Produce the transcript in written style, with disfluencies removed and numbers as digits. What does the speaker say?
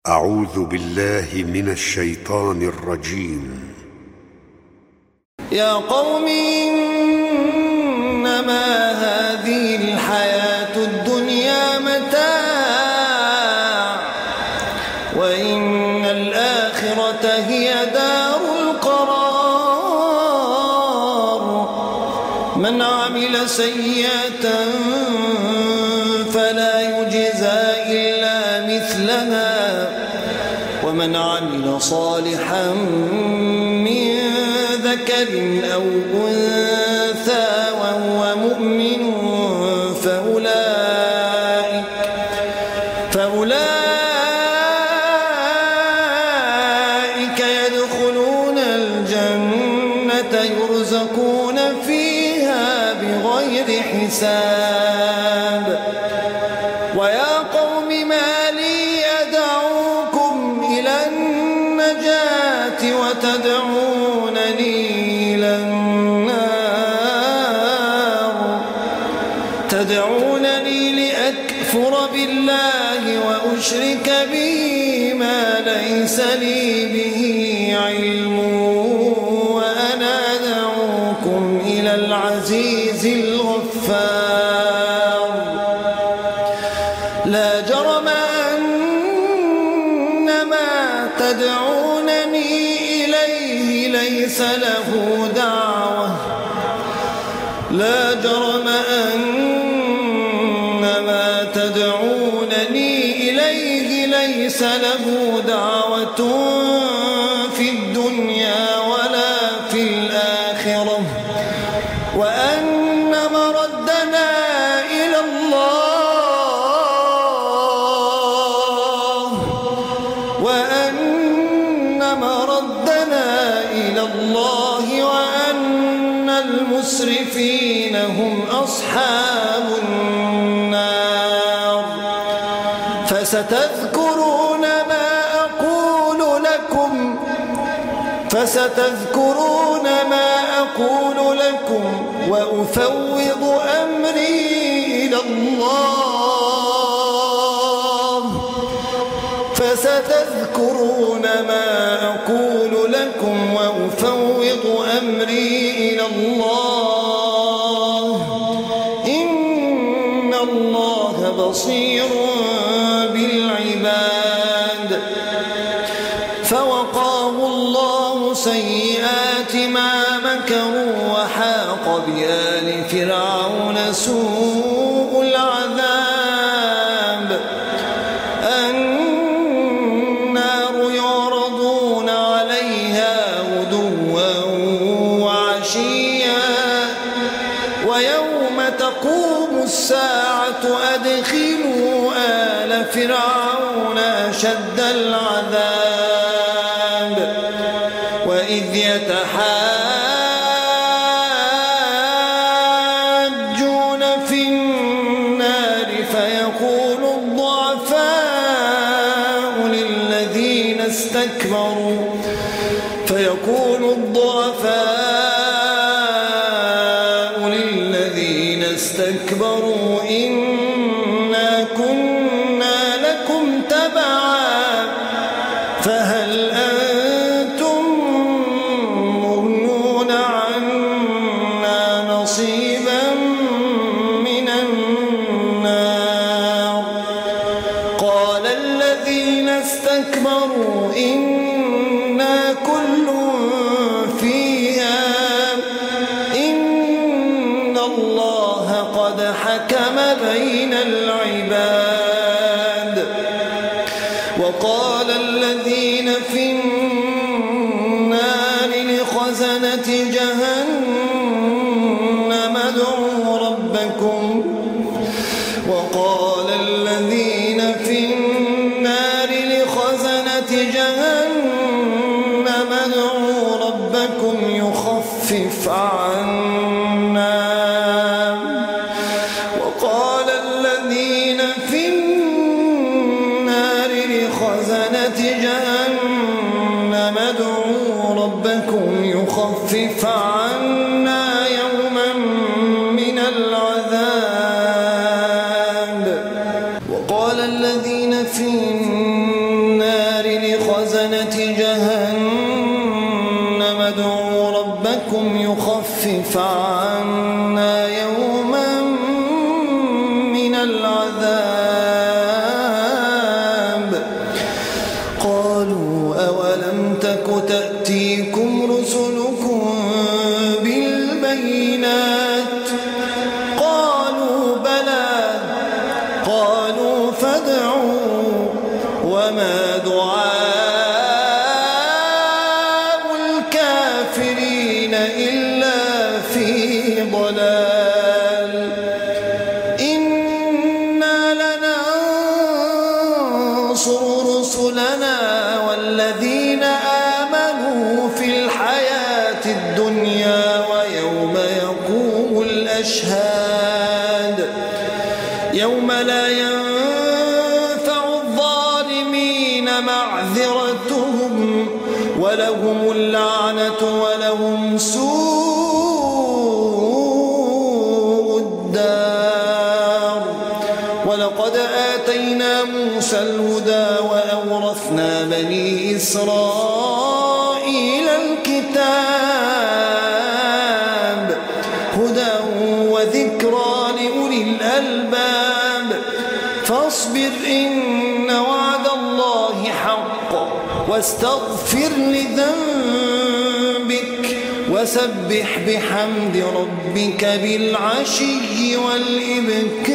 أعوذ بالله من الشيطان الرجيم. يا قوم إنما هذه الحياة الدنيا متاع وإن الآخرة هي دار القرار. من عمل سيئة فلا يجزى إلا مثلها ومن عمل صالحا من ذكر أو أنثى وهو مؤمن فأولئك يدخلون الجنة يرزقون فيها بغير حساب. ويا قوم ما لي أدعوكم إلى النجاة وتدعونني إلى النار. تدعونني لأكفر بالله وأشرك به ما ليس لي به علم وأنا أدعوكم إلى العزيز الغفار. لا جرم أن ما تدعونني إليه ليس له دعوة. لا جرم أن ما تدعونني إليه ليس له دعوة في الدنيا ولا في الآخرة وأن مردنا إلى الله وأن المسرفين هم أصحاب النار. فستذكرون ما أقول لكم وأفوض أمري إلى الله. فستذكرون ما أقول لكم وأفوض أمري إلى الله إن الله بصير بالعباد. فوقاه الله سيئات ما مكروا وحاق بآل فرعون سوء العذاب. النار يعرضون عليها غدوا وعشيا ويوم تقوم الساعة أدخلوا آل فرعون أشد العذاب. وإذ يتحاجون في النار فيقول الضعفاء للذين استكبروا إنا كنا لكم تبعا فهل أنتم مغنون عنا نصيبا من النار. قال الذين استكبروا إنا كل فيها إن الله قد حكم بين العباد. وقال الذين في النار لخزنة جهنم ادعوا ربكم. وقال الذين في النار لخزنة جهنم ادعوا ربكم يخفف عنا. وقال الذين في النار لخزنة جهنم ادعوا ربكم يخفف عنا يوما من العذاب. وقال الذين في النار فاصبر عنا يوما من العذاب. قالوا أولم تك تأتيكم رسلكم بالبينات؟ قالوا بلى. قالوا فادعوا. وما دعاء الكافرين إلا في ضلال. إنا لننصر رسلنا والذين آمنوا في الحياة الدنيا ويوم يقوم الأشهاد. يوم لا ينفع الظالمين معذرتهم ولهم اللعنة ولهم سوء الدار. ولقد آتينا موسى الهدى وأورثنا بني إسرائيل الكتاب هدى وذكرى لأولي الألباب. فاصبر إن وعد الله حق واستغفر لذنبك وسبح بحمد ربك بالعشي والإبكار.